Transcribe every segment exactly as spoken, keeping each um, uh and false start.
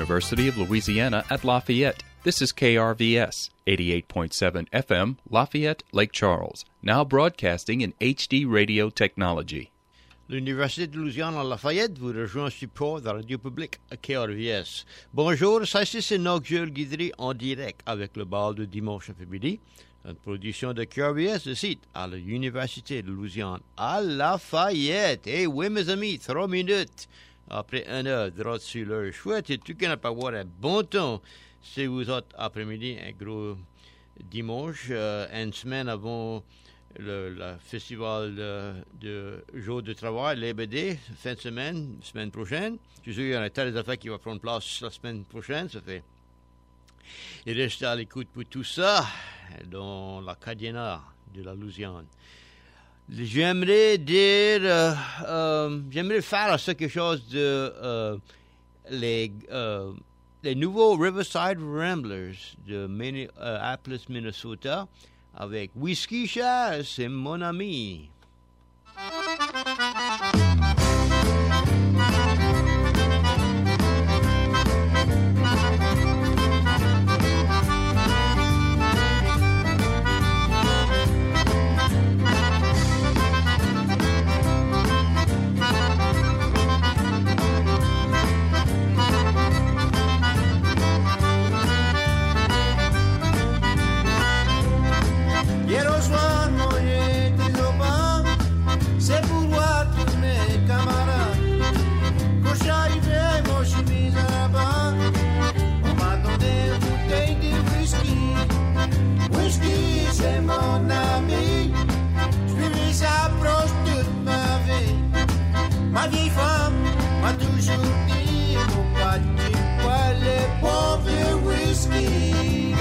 University of Louisiana at Lafayette. This is K R V S, eighty-eight point seven F M, Lafayette, Lake Charles, now broadcasting in H D radio technology. L'Université de Louisiane à Lafayette vous rejoint en support de la radio publique à K R V S. Bonjour, ça c'est Noguel Guidry en direct avec le bal de dimanche après-midi. Une production de K R V S, le site à l'Université de Louisiane à Lafayette. Eh oui, mes amis, trois minutes après une heure de droite sur l'heure chouette. Et tout qu'on pas avoir un bon temps si vous êtes après-midi, un gros dimanche, euh, une semaine avant le, le festival de, de jour de travail, l'E B D, fin de semaine, semaine prochaine. Je suis sûr qu'il y a un tas d'affaires qui vont prendre place la semaine prochaine, ça fait. Et restez à l'écoute pour tout ça dans la Cadiana de la Louisiane. J'aimerais dire, euh, euh, j'aimerais faire quelque chose de euh, les, euh, les nouveaux Riverside Ramblers de Minneapolis, Minnesota, avec Whiskey Chaz, c'est mon ami. C'est mon ami, je lui s'approche toute ma vie. Ma vieille femme m'a toujours dit, faut pas tu bois les pauvres whisky.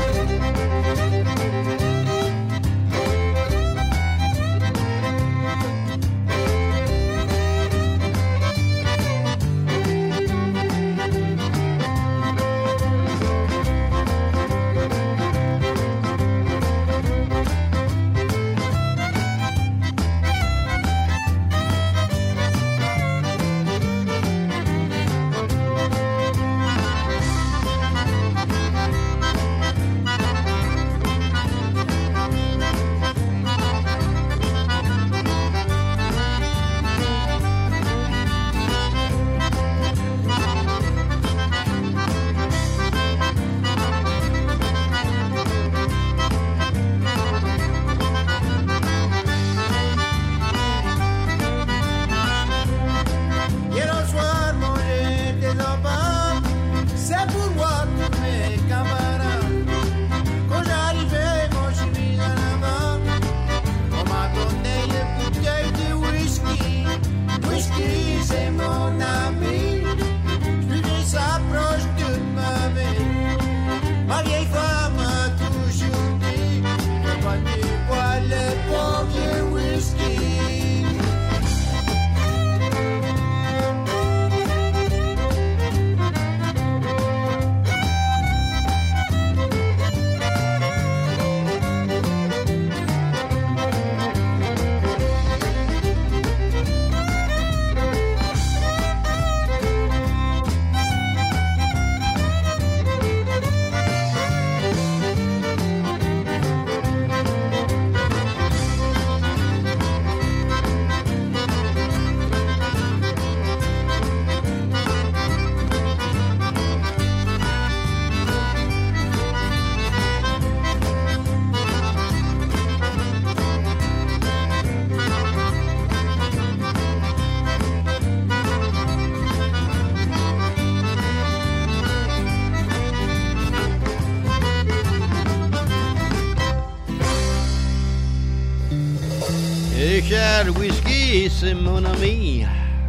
Richard Whiskey, c'est mon ami.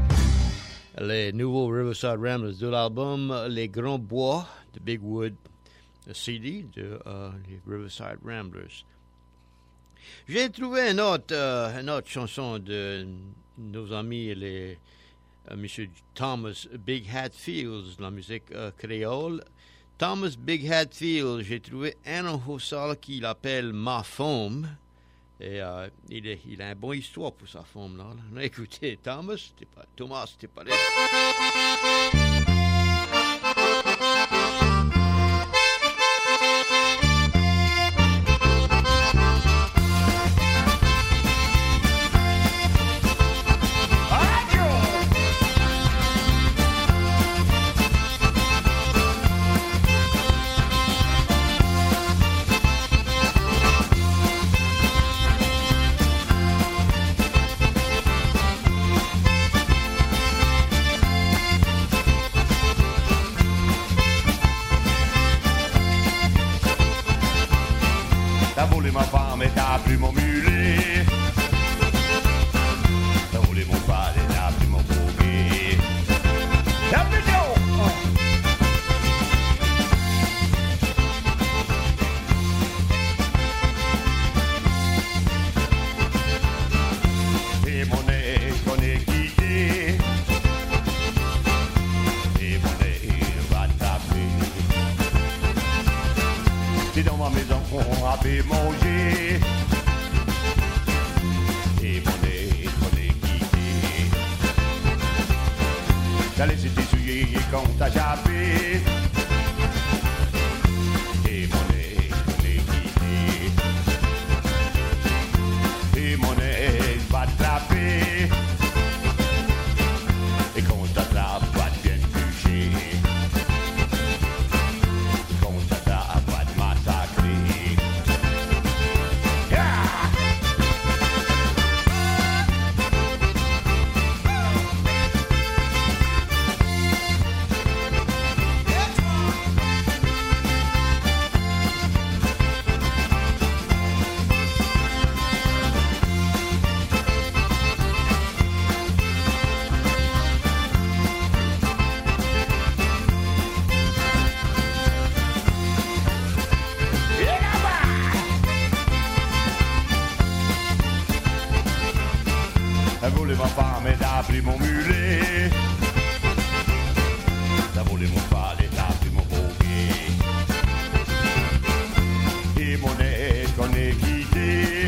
Les nouveaux Riverside Ramblers de l'album Les Grands Bois de Big Wood, le C D de uh, les Riverside Ramblers. J'ai trouvé une autre, uh, une autre chanson de nos amis, les uh, M. Thomas Big Hatfield, la musique uh, créole. Thomas Big Hatfield, j'ai trouvé un hossal qui l'appelle Ma Femme. Et euh, il, est, il a une bonne histoire pour sa femme, là. On a écouté Thomas, t'es pas, Thomas, t'es pas là. T'as volé ma femme et t'as pris mon mulet. T'as volé mon cheval et t'as pris mon bouquet. T'as pris et mon nez qu'on est quitté. Et mon nez va taper. T'es dans ma maison, on a fait manger. Et mon nez qu'on est quitté. T'as laissé t'essuyer quand t'as jappé. Et mon nez qu'on est quitté. Et mon nez va t'attraper. Et quand t'attrape, va te bien toucher. Quand t'attrape, va te massacrer. Yeah! T'as volé ma femme et t'as pris mon mulet. T'as volé mon cheval et t'as pris mon bouquet. Et mon nez qu'on est quitté.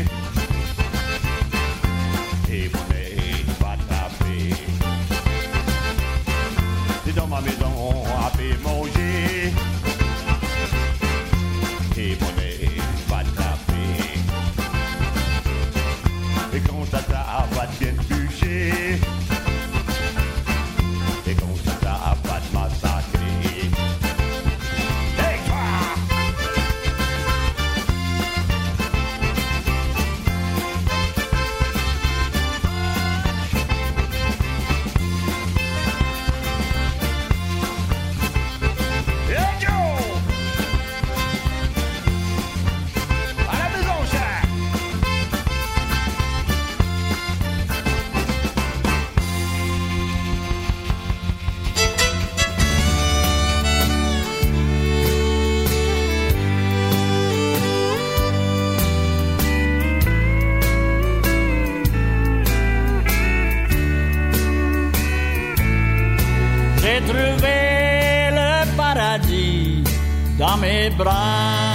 Et mon nez va taper. T'es dans ma maison, on a fait manger. Et mon nez va taper. Et quand t'attrapes, va te bien toucher. Et quand t'attrapes, va te massacrer. Hey, toi! Hey, Joe! À la maison, cher! J'ai trouvé le paradis dans mes bras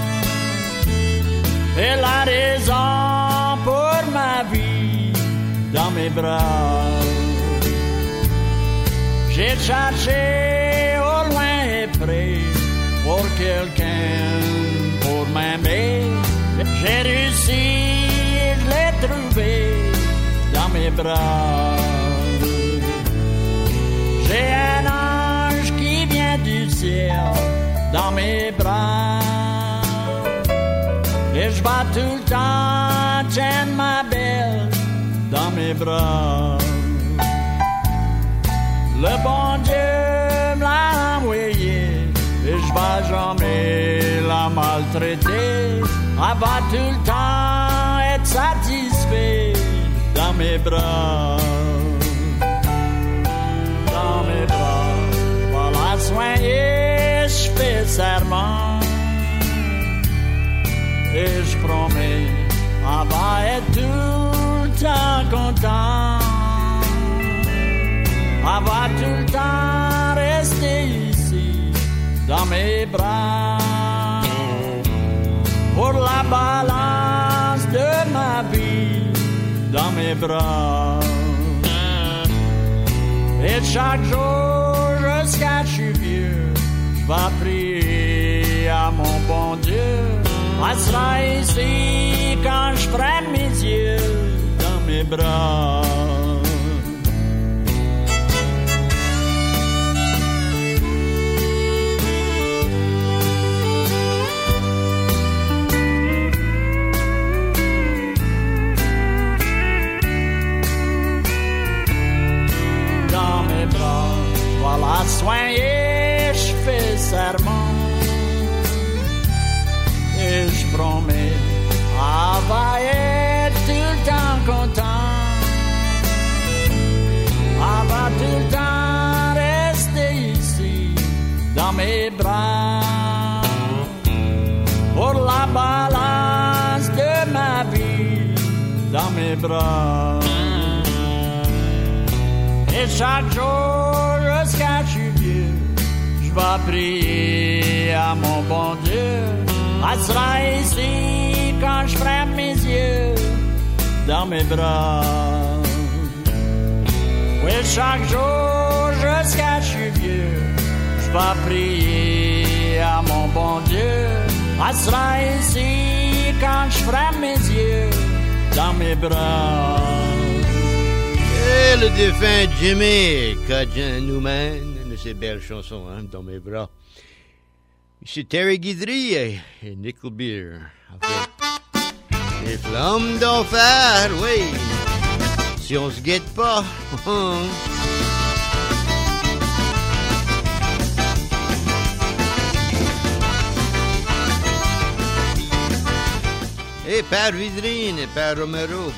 et la raison pour ma vie dans mes bras. J'ai cherché au loin et près pour quelqu'un pour m'aimer. J'ai réussi, je l'ai trouvé dans mes bras. J'ai un ange qui vient du ciel dans mes bras. Et je bats tout le temps, tiens ma belle dans mes bras. Le bon Dieu me l'a envoyé et je vais jamais la maltraiter. Elle va tout le temps être satisfait dans mes bras. Dans mes bras, voilà soigner, je fais serment. Et je promets, elle va être tout le temps content. Elle va tout le temps rester ici, dans mes bras. Pour la balance de ma vie, dans mes bras. Et chaque jour jusqu'à je suis vieux, je vais prier à mon bon Dieu. Elle sera ici quand je ferai mes yeux dans mes bras. Voilà soigner, je fais serment et je promets, mes bras pour la balance de ma vie dans mes bras. Et chaque jour jusqu'à je suis vieux, je vais prier à mon bon Dieu. Elle sera ici quand je ferme mes yeux dans mes bras. Oui, chaque jour jusqu'à je suis vieux, je vais prier à mon bon Dieu. Elle sera ici quand je ferme mes yeux dans mes bras. Et le défunt Jimmy Cajun Newman, de ces belles chansons, hein, dans mes bras. C'est Terry Guidry et, et Nickel Beer avec les flammes d'enfer, oui. Si on se guette pas. Et Père Vidrine et Père Romero.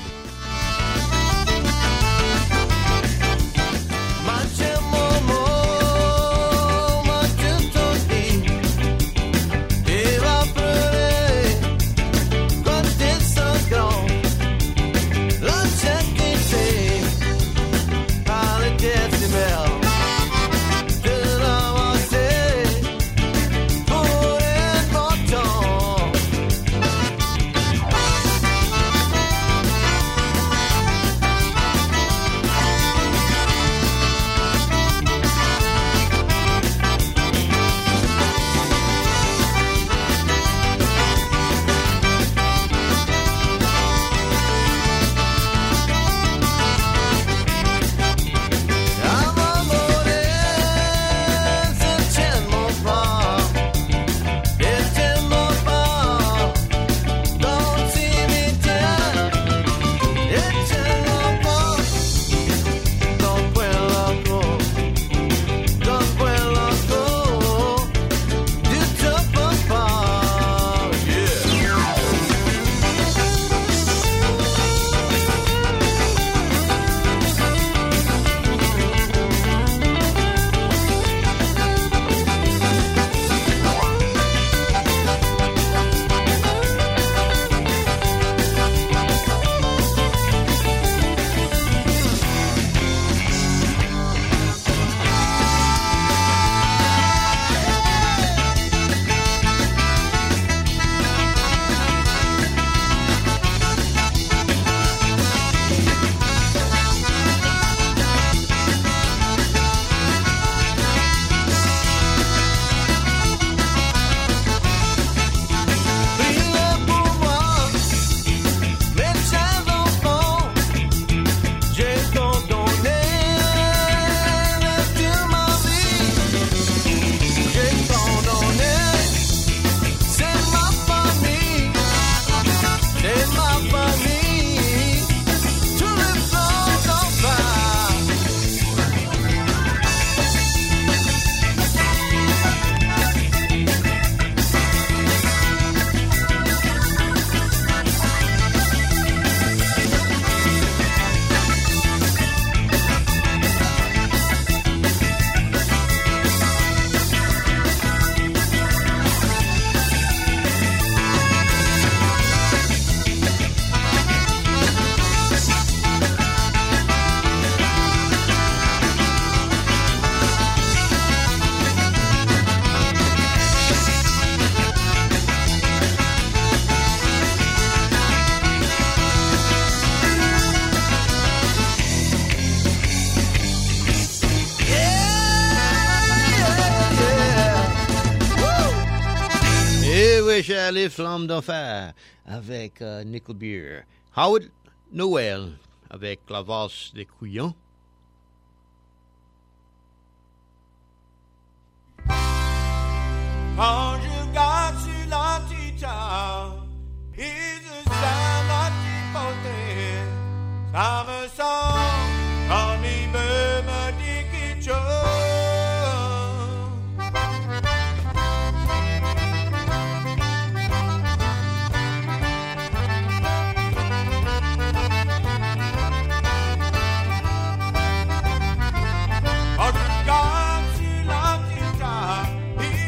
Cher les flammes d'enfer avec uh, Nickel Beer. Howard Noel avec la valse des couillons. Conjugat sur l'anticha, is a sound antipotent. Ça me sent comme il veut me dire quelque chose. Conjugat sur l'anticha,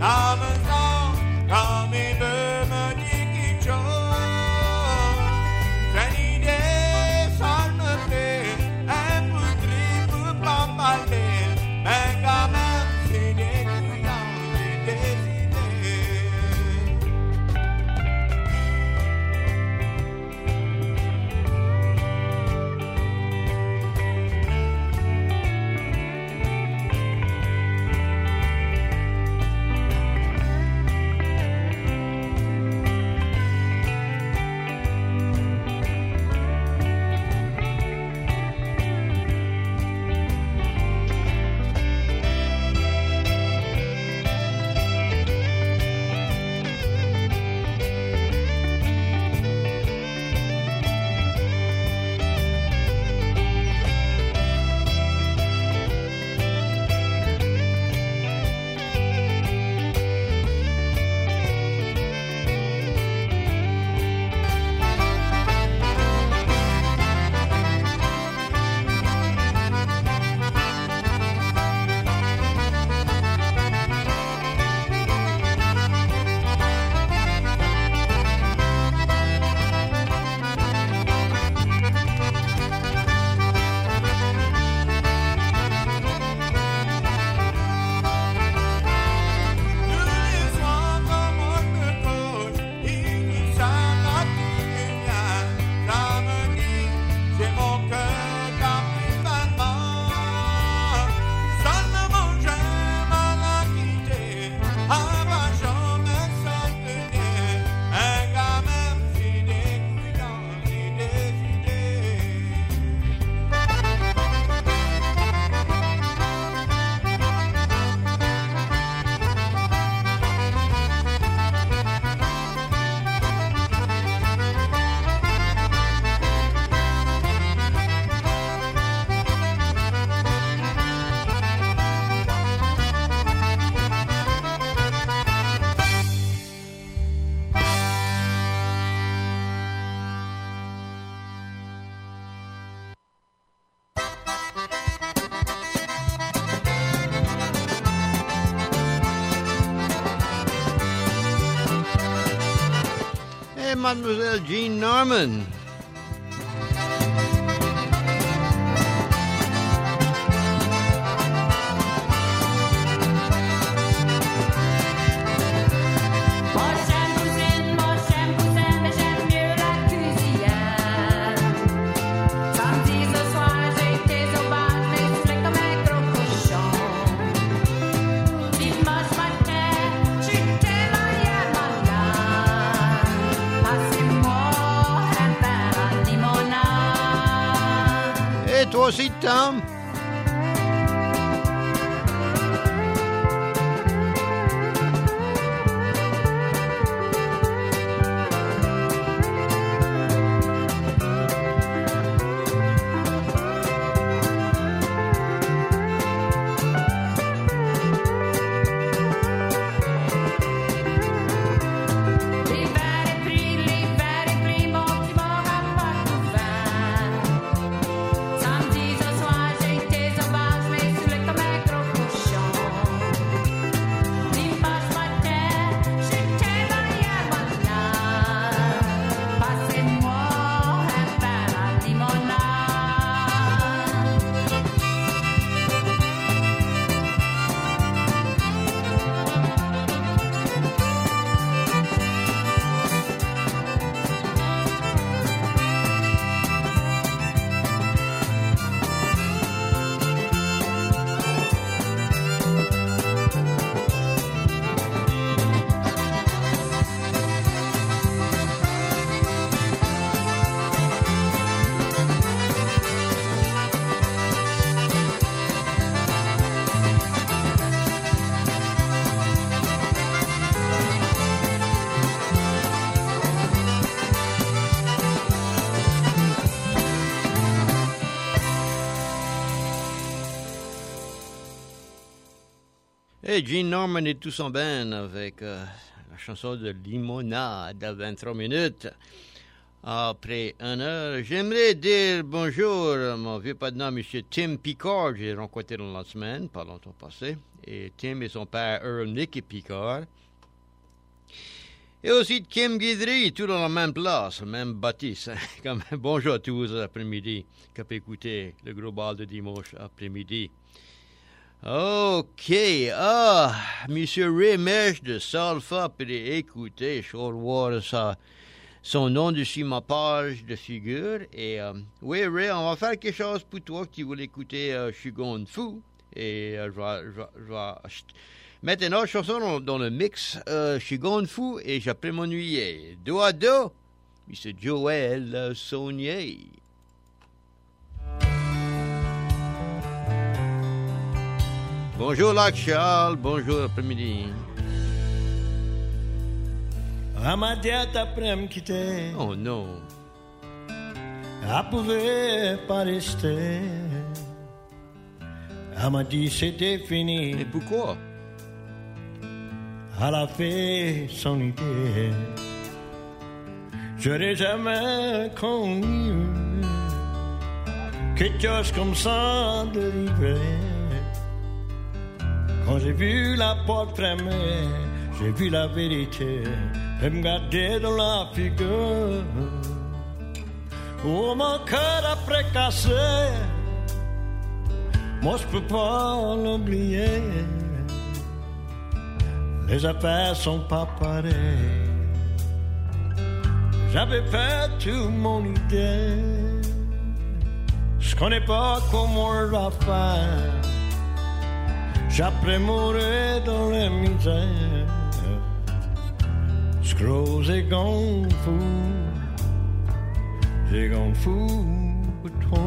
à me sens comme il veut me dire quelque chose. J'ai une idée, ça me fait un peu triste pour pas parler, mais quand même c'est des couillons, j'ai des idées. Mademoiselle Jean Norman. Et toi aussi, Tom? Et Gene Norman et tout son band avec euh, la chanson de Limonade à vingt-trois minutes. après une heure. J'aimerais dire bonjour à mon vieux patron, M. Tim Picard, que j'ai rencontré dans la semaine, pas longtemps passé. Et Tim et son père Earl Nick Picard. Et aussi Kim Guidry, tout dans la même place, même bâtisse. Comme, bonjour à tous l'après-midi, qui ont écouté le gros bal de dimanche après-midi. OK. Ah, M. Remesh de Salfa peut écouter. Je vais voir ça, son nom dessus ma page de figure. Et euh, oui, Ray, on va faire quelque chose pour toi que tu veux écouter euh, Shigon Fu. Et euh, je vais, je vais, je vais mettre une autre chanson dans, dans le mix euh, Shigon Fu et j'appelle mon nuyer. Do à do, M. Joël Saunier. Bonjour, Lac Charles. Bonjour, après-midi. Elle m'a dit après me quitter. Oh non. Elle pouvait pas rester. Elle m'a dit c'était fini. Et pourquoi? Elle a fait son idée. Je n'ai jamais connu quelque chose comme ça dérivé. Quand j'ai vu la porte fermée, j'ai vu la vérité. Elle me regardait dans la figure. Oh, mon cœur après cassé. Moi, je peux pas l'oublier. Les affaires sont pas pareilles. J'avais fait toute mon idée. Je connais pas comment on va faire. J'après mourir dans les misères. Screw, j'ai gone fou. J'ai gone fou pour toi.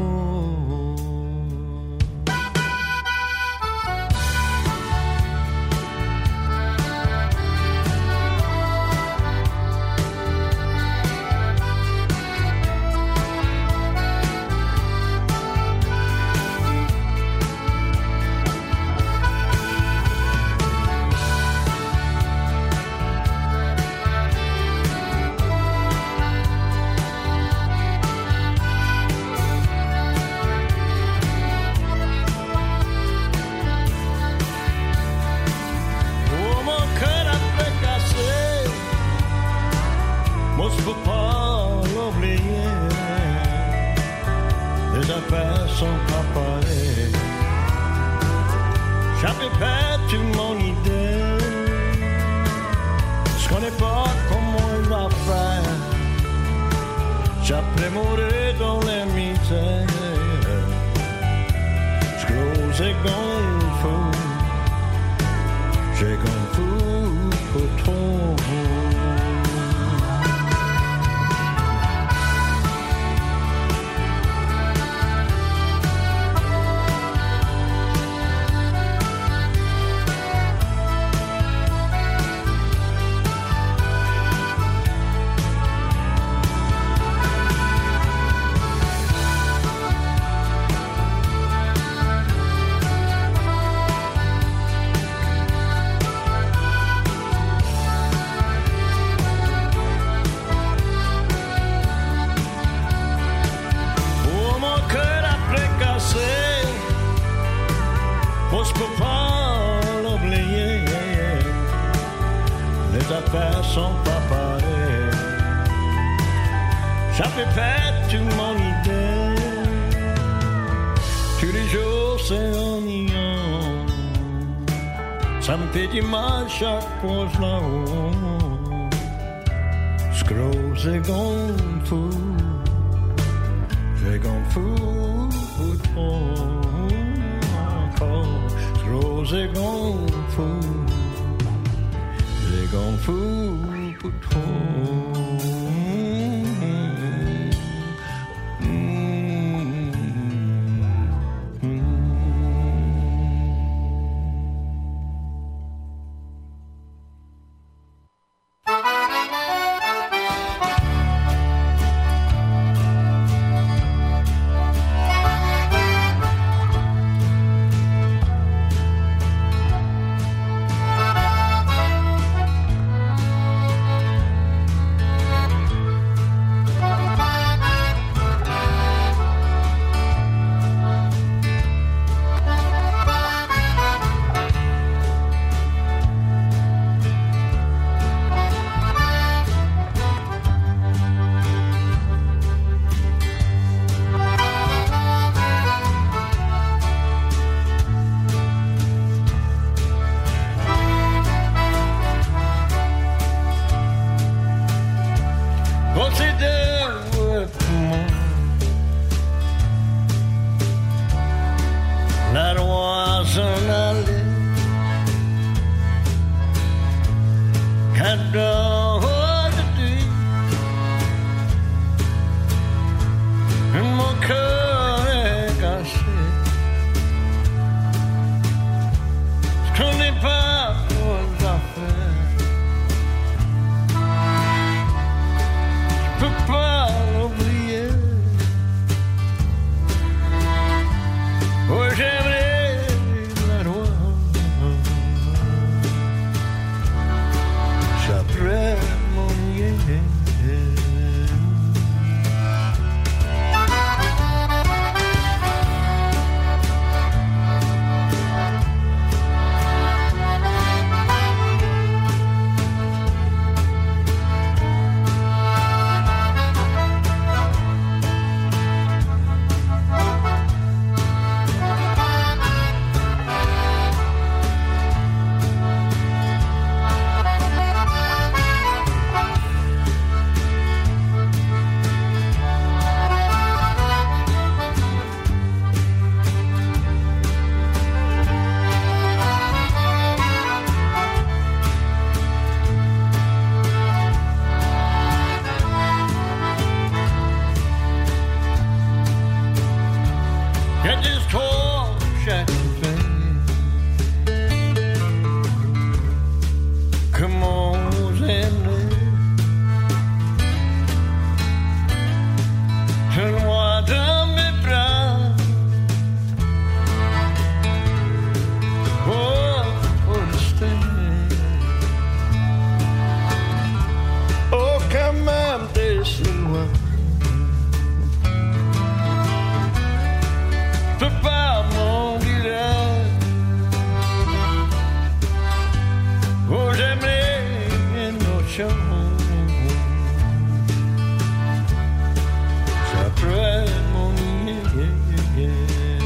Chaque fois là-haut, Screw, j'ai gone fou, j'ai gone fou pour toi. Screw, j'ai gone fou, j'ai gone fou pour toi. c'est de moi. La loi s'en allait, cadeau de nuit, mon cœur est caché. Je connais pas vos affaires, je peux pas l'oublier. Oh, j'aimerais la loi, j'apprends mon nier. Get this tall shack come on, Zenny. Tiens-moi dans mes bras. Oh, for the stay. Oh, quand même, t'es si loin. Peux pas m'en dire. Oh, j'aimerais nos choses. J'apprends mon yeah, yeah, yeah.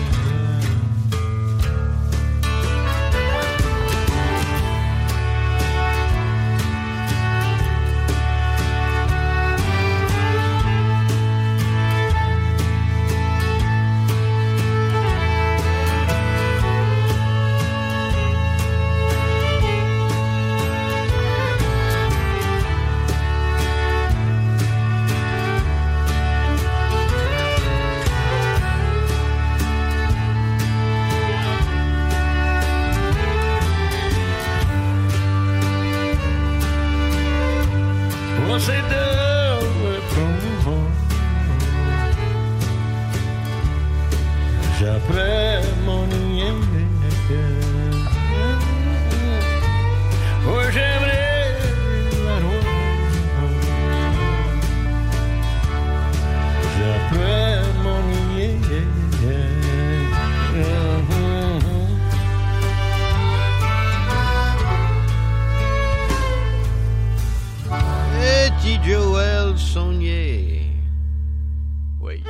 Você deu pour moi. J'apprends mon yeah. Oh, j'aimerais la loi. J'apprends mon yeah. Petit Joël Saunier. Oui.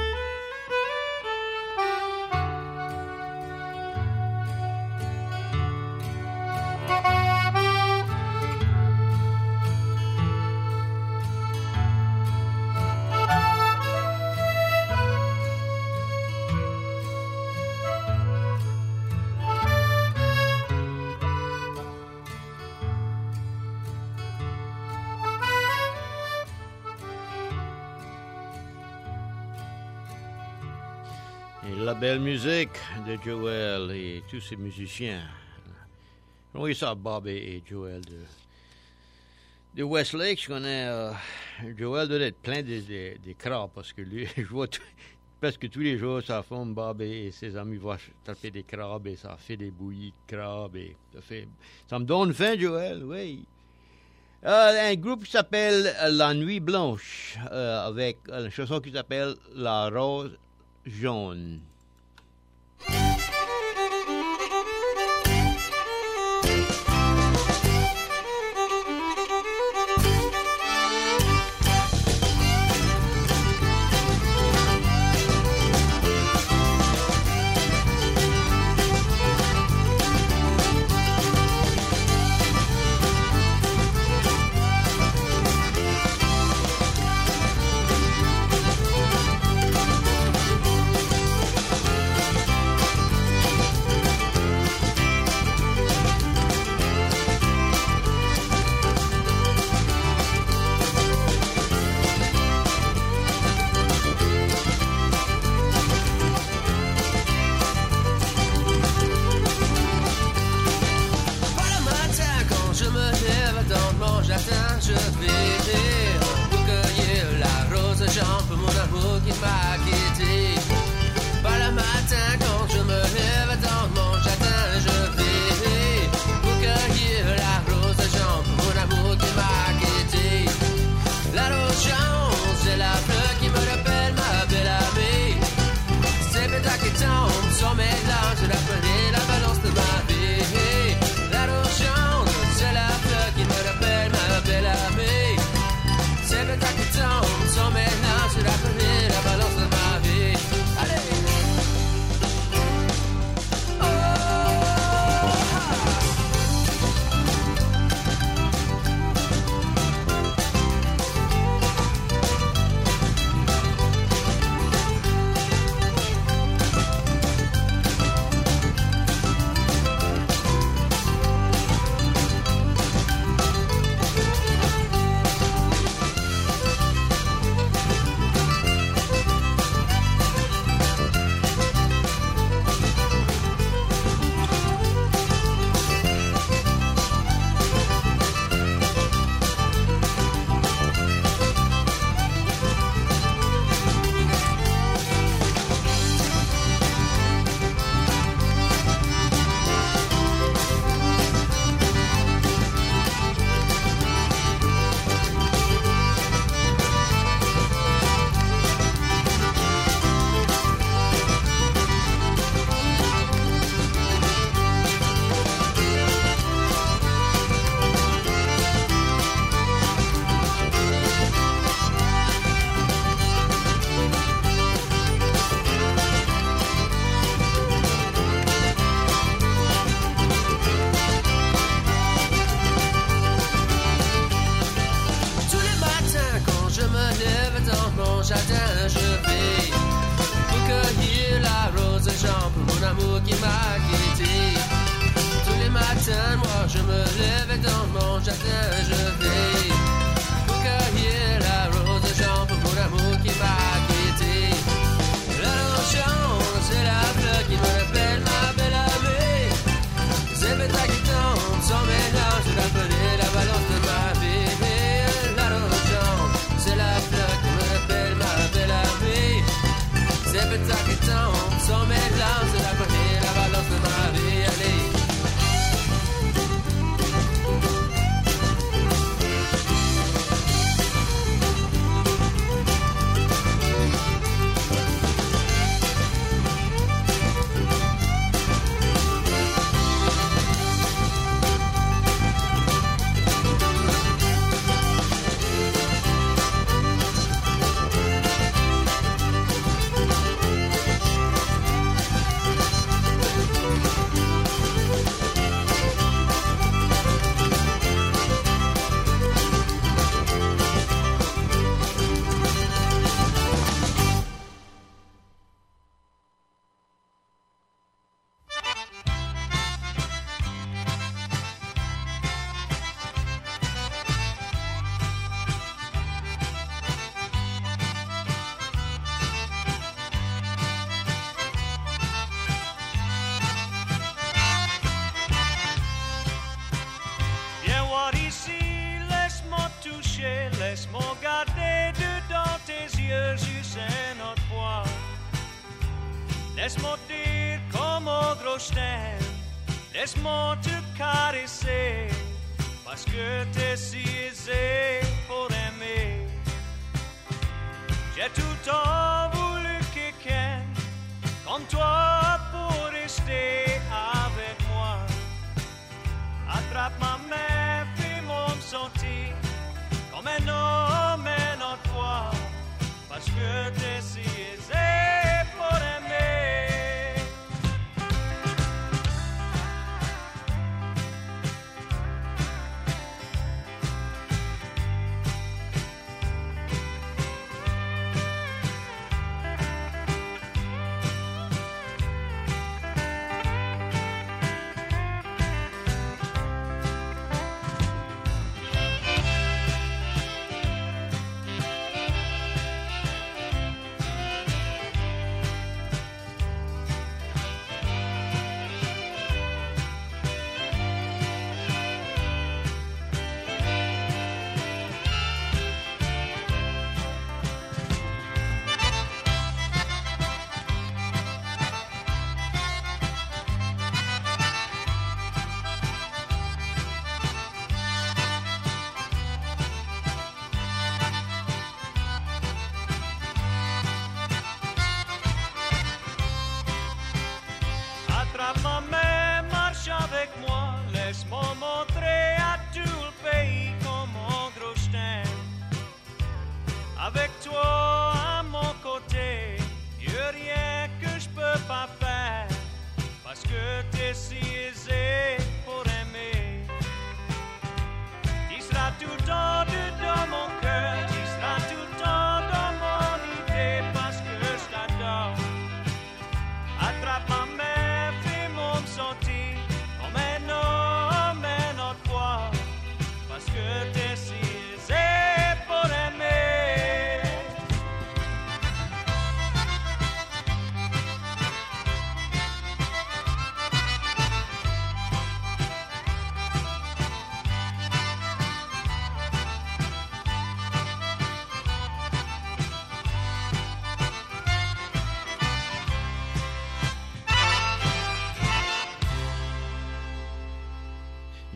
Et la belle musique de Joël et tous ces musiciens. Oui, ça, Bob et, et Joël de, de Westlake. Je connais euh, Joël doit être plein de, de, de crabes parce que lui, je vois tout, presque tous les jours sa femme Bob et, et ses amis vont taper des crabes et ça fait des bouillies de crabes et ça fait. Ça me donne faim, Joël, oui. Euh, un groupe qui s'appelle La Nuit Blanche euh, avec une chanson qui s'appelle La Rose Jaune. lève dans mon jardin, je vais pour cueillir la rose jambe, mon amour qui m'a quitté. Pas le matin quand je me lève dans mon jardin, je vais pour cueillir la rose jambe, mon amour qui m'a quitté. La rose jaune, c'est la fleur qui me rappelle ma belle amie. C'est pétard qui tombe sur mes larmes, je l'appelais la balance de ma vie. La rose jaune, c'est la fleur qui me rappelle ma belle amie. C'est pétard qui tombe sur mes larmes, je l'appelais la balance de ma vie. Allez! Laisse-moi garder dedans tes yeux juste notre foi. Laisse-moi dire comment gros je t'aime. Laisse-moi te caresser. Parce que t'es si aisé pour aimer. J'ai tout le temps voulu quelqu'un comme toi pour rester avec moi. Attrape ma main, fais-moi me sentir comme un homme et notre foi, parce que t'es si aisé pour aimer.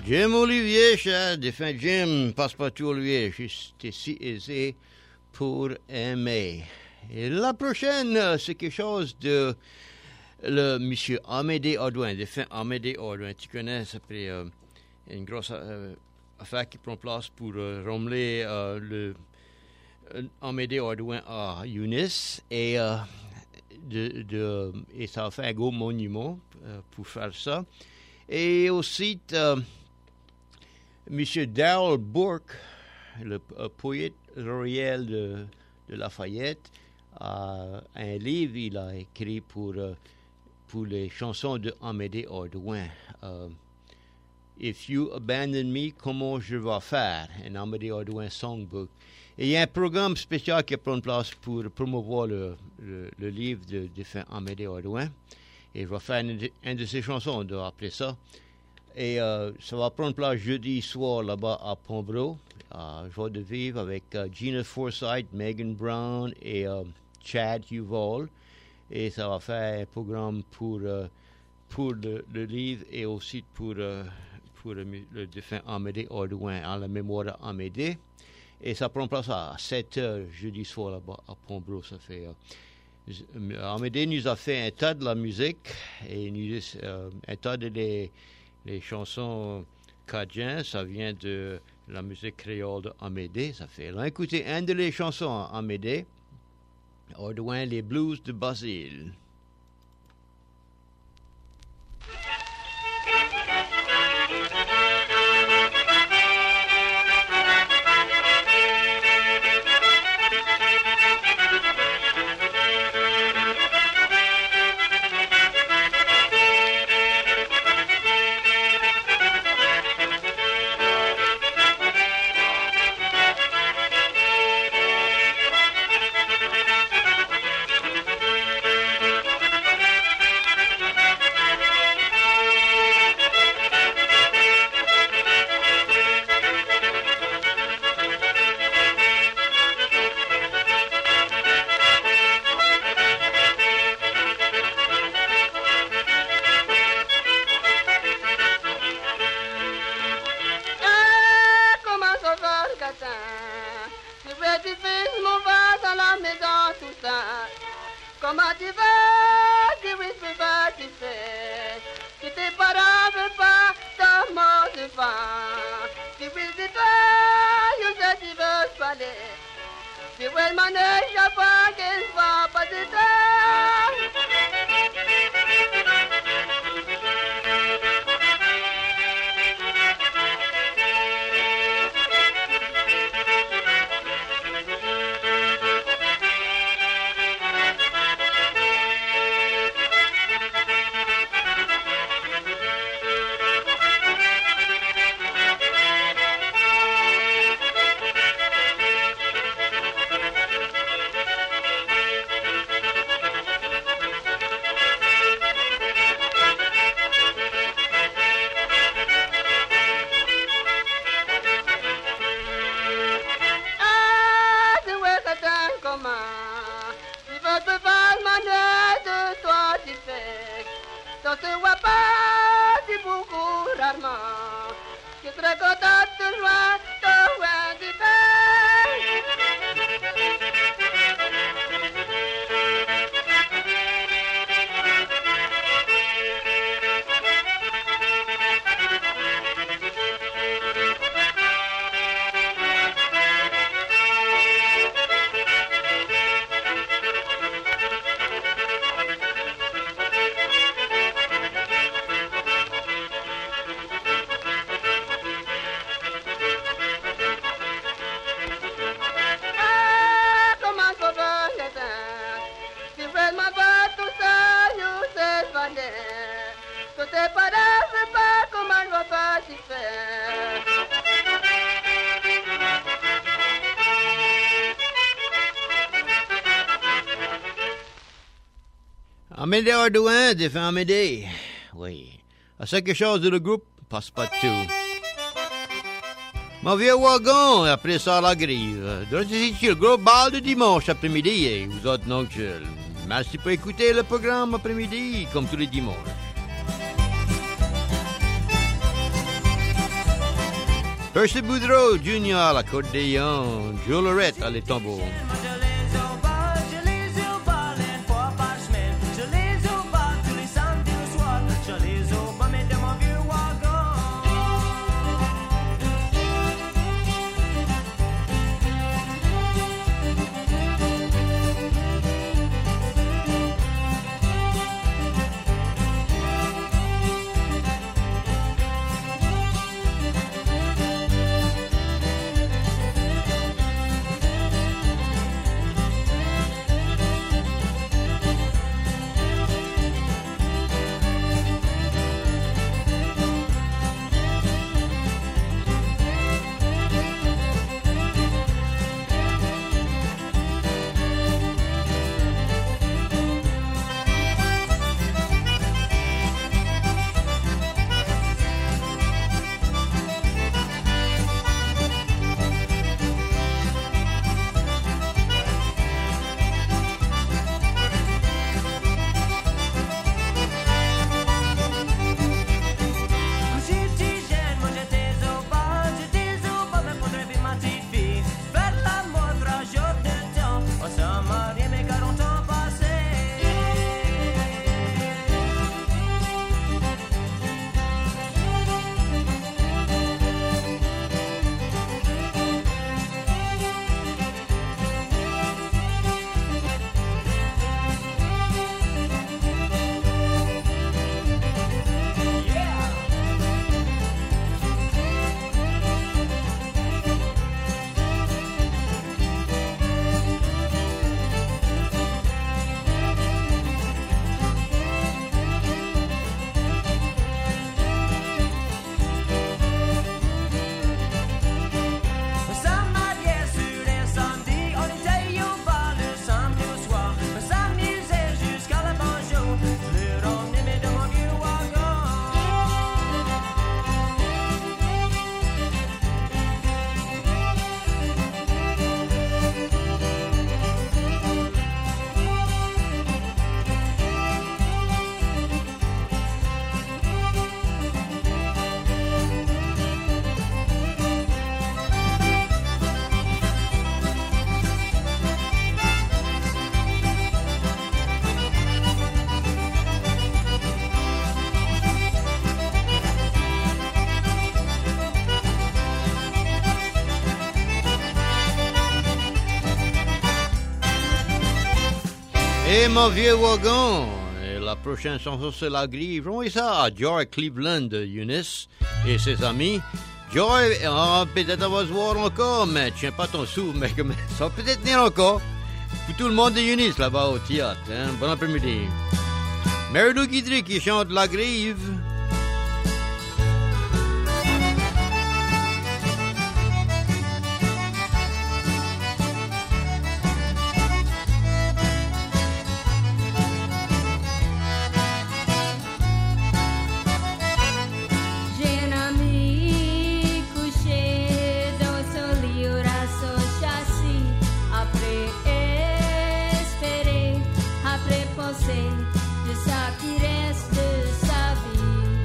Jim Olivier, cher défunt Jim, Passepartout Olivier, j'étais si aisé pour aimer. Et la prochaine, c'est quelque chose de le monsieur Amédée Audouin, défunt Amédée Audouin. Tu connais, ça fait euh, une grosse euh, affaire qui prend place pour euh, ramener euh, le euh, Amédée Audouin à Younes et, euh, de, de, et ça a fait un gros monument euh, pour faire ça. Et aussi, euh, monsieur Darrell Bourke, le euh, poète royal de, de Lafayette, a un livre il a écrit pour, euh, pour les chansons de Amédée Audouin. Uh, If You Abandon Me, comment je vais faire? Un Amédée Audouin songbook. Et il y a un programme spécial qui prend place pour promouvoir le, le, le livre de défunt Amédée Audouin. Et je vais faire une, une de ces chansons de, après ça. Et euh, ça va prendre place jeudi soir là-bas à Pombro, à Joie de Vivre, avec euh, Gina Forsythe, Megan Brown et euh, Chad Huval. Et ça va faire un programme pour, euh, pour le, le livre et aussi pour, euh, pour le, le défunt Amédée Audouin, en la mémoire d'Amédée. Et ça prend place à sept heures jeudi soir là-bas à Pombro. Ça fait... Euh, Amédée nous a fait un tas de la musique et nous, euh, un tas de les, les chansons cajun, ça vient de la musique créole d'Amédée. Ça fait là, écoutez, une de les chansons d'Amédée, Audouin, les blues de Basile. Amédée Audouin, défunt Amédée. Oui. À quelque chose de le groupe Passepartout. Mon vieux wagon, après ça, la grive. Donc, c'est le gros bal de dimanche après-midi, et vous autres, non, je... Merci pour écouter le programme après-midi, comme tous les dimanches. Percy Boudreau Junior à l'accordéon, Joe Lorette à les tambours. Et mon vieux wagon, et la prochaine chanson c'est La Grive. On ça à Joy Cleveland, Eunice et ses amis. Joy, oh, peut-être on va se voir encore, mais tiens pas ton sou, mais ça va peut-être venir encore. Pour tout le monde de Eunice là-bas au théâtre. Hein? Bon après-midi. Mary-Lou Guidry qui chante La Grive. De ça qui reste de sa vie.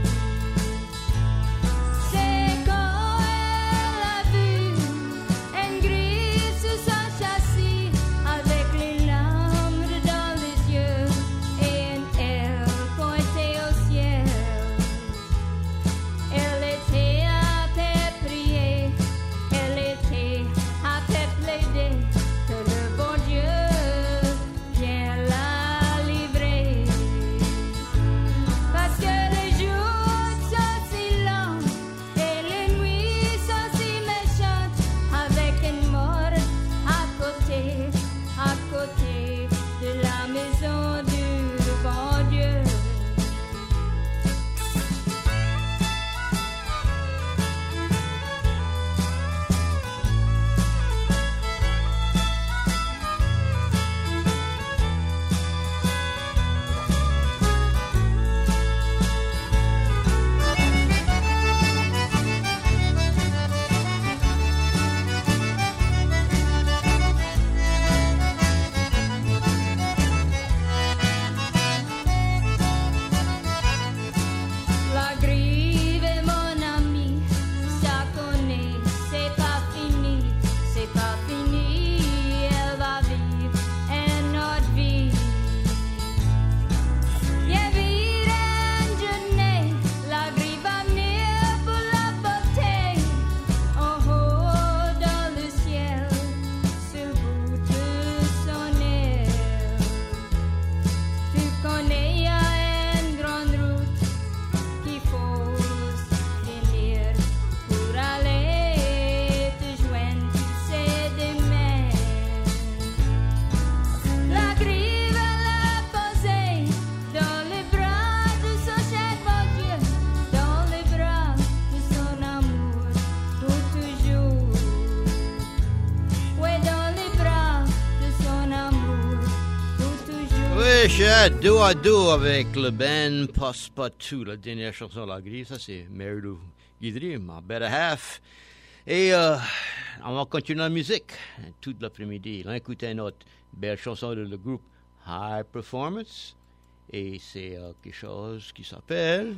J'étais dos à dos avec le band Passepartout, la dernière chanson de la grille. Ça, c'est Mary-Lou Guidry, ma better half. Et euh, on va continuer la musique toute l'après-midi. On a écouté une autre belle chanson de le groupe High Performance. Et c'est euh, quelque chose qui s'appelle...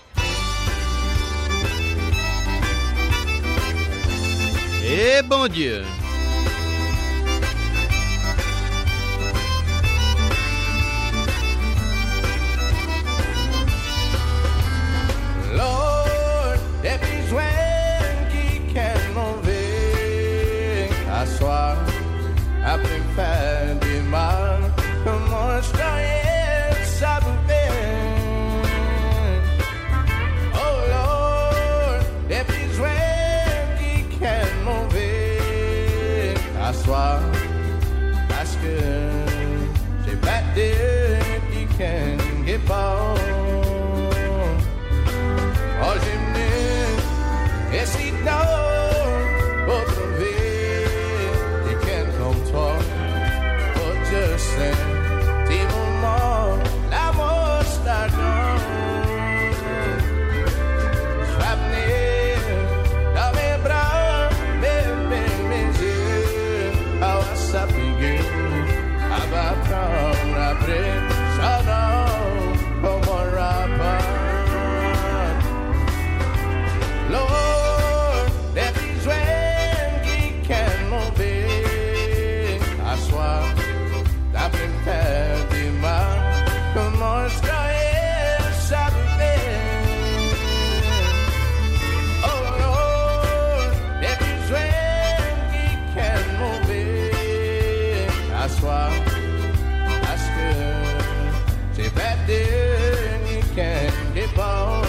Eh bon Dieu! Lord, des besoins qui can mauvais à soir, après faire du mal, comment je croyais ça pouvait. Oh Lord, des besoins qui can mauvais à soir, parce que j'ai pas de qui can get bon. Oh, j'ai venu, et si non, pour trouver des cannes comme toi, pour je sais, des moments, l'amour stagnant. Je vais venir dans mes bras, mes, mes, mes yeux, à sa figure, à va prendre après, ça non, comme un rapport. Lord, des besoins qui can mauvais à soir, d'après faire du mal, comment je croyais ça pouvait. Oh Lord, des besoins qui can mauvais à soir, parce que j'ai pas de ni can get bon.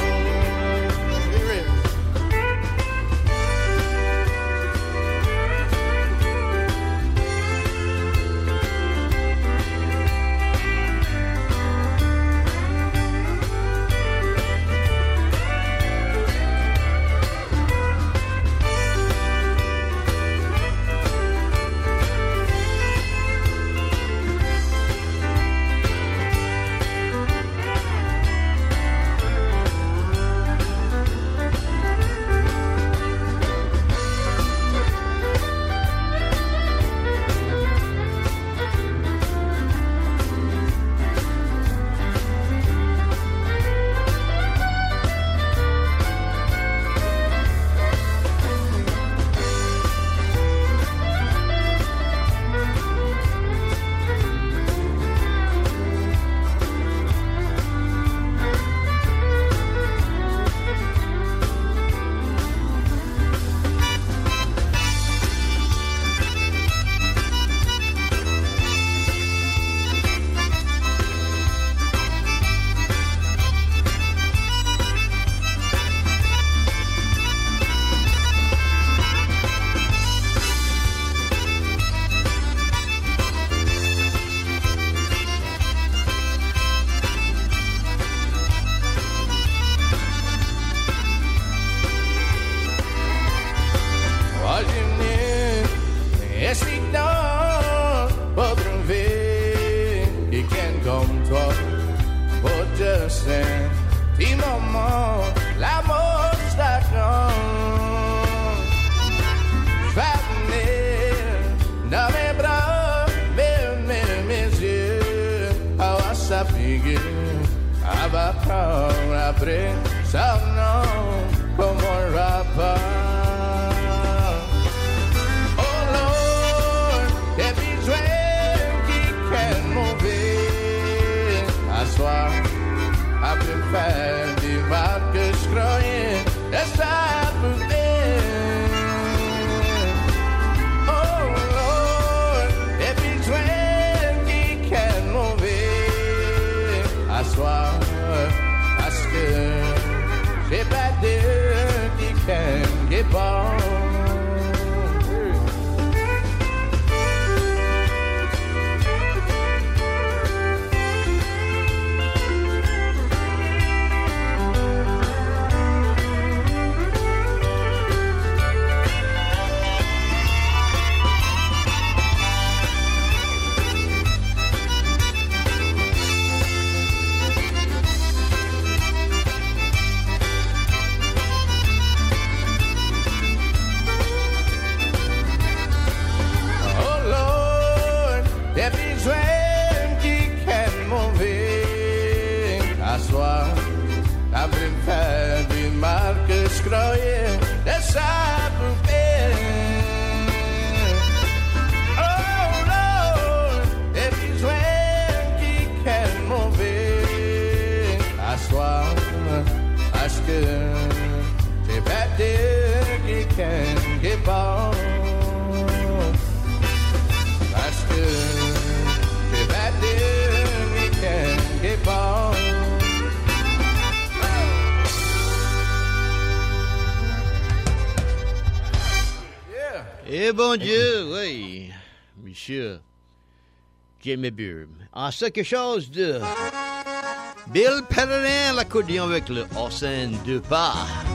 Après, ça non, comme un rapport. Oh Lord, des besoins qui can mauvais à soir, après faire du mal que je croyais, et ça pouvait. Oh Lord, des besoins qui can mauvais à soir. J'ai pas de Eh bon Dieu, oui, monsieur Jamie Beard. En ça, quelque chose de Bill Pellerin, l'accordéon avec le Hossein deux pas.